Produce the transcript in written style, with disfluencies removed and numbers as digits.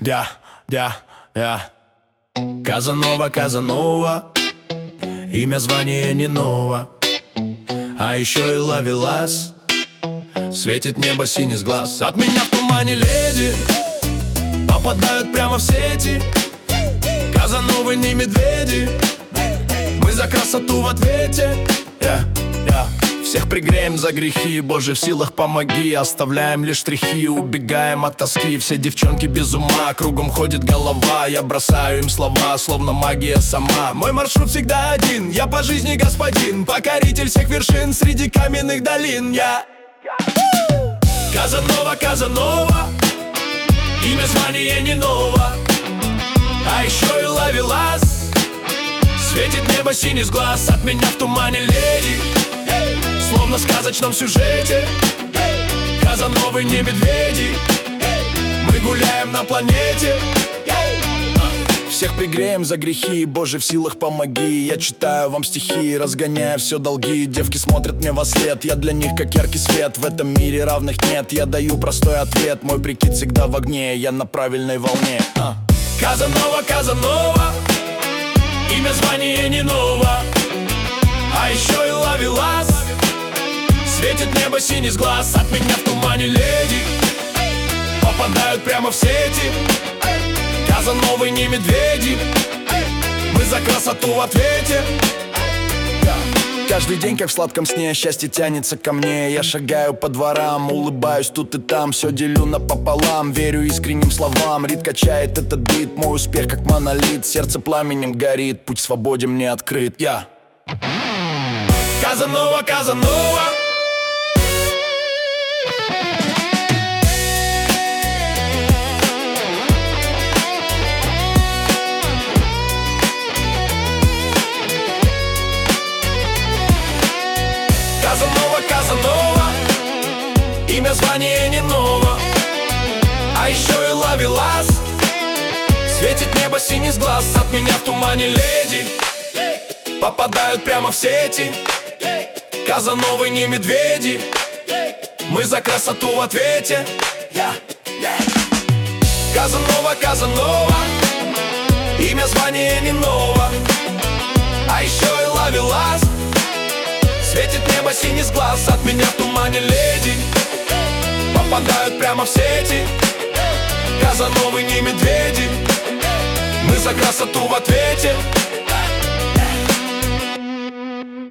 я Казанова, Казанова. Имя, звание не ново. А еще и ловелас. Светит небо синий с глаз. От меня в тумане леди попадают прямо в сети. Казановы не медведи. Мы за красоту в ответе. Всех пригреем за грехи, Боже, в силах помоги. Оставляем лишь штрихи, убегаем от тоски. Все девчонки без ума, кругом ходит голова. Я бросаю им слова, словно магия сама. Мой маршрут всегда один, я по жизни господин. Покоритель всех вершин среди каменных долин. Я Казанова, Казанова. Имя, звание не ново. А еще и ловелас. Светит небо синий с глаз. От меня в тумане леди, словно в сказочном сюжете. Казановы не медведи. Мы гуляем на планете. Всех пригреем за грехи, Боже, в силах помоги. Я читаю вам стихи, разгоняя все долги. Девки смотрят мне во след, я для них как яркий свет. В этом мире равных нет, я даю простой ответ. Мой прикид всегда в огне, я на правильной волне. Казанова, Казанова. Имя, звание не ново. А еще и ловелас. Светит небо синий с глаз. От меня в тумане леди попадают прямо в сети. Казановы не медведи. Мы за красоту в ответе. Каждый день, как в сладком сне, счастье тянется ко мне. Я шагаю по дворам, улыбаюсь тут и там. Все делю напополам, верю искренним словам. Рит качает этот бит, мой успех как монолит. Сердце пламенем горит, путь свободен мне открыт. Казанова, Казанова. Казанова, Казанова. Имя, звание не ново. А еще и ловелас. Светит небо синий с глаз. От меня в тумане леди попадают прямо в сети. Казановы не медведи. Мы за красоту в ответе. Казанова, Казанова. Имя, звание не ново. А еще и ловелас. Светит небо синий с глаз. От меня в тумане леди попадают прямо в сети. Казановы не медведи. Мы за красоту в ответе.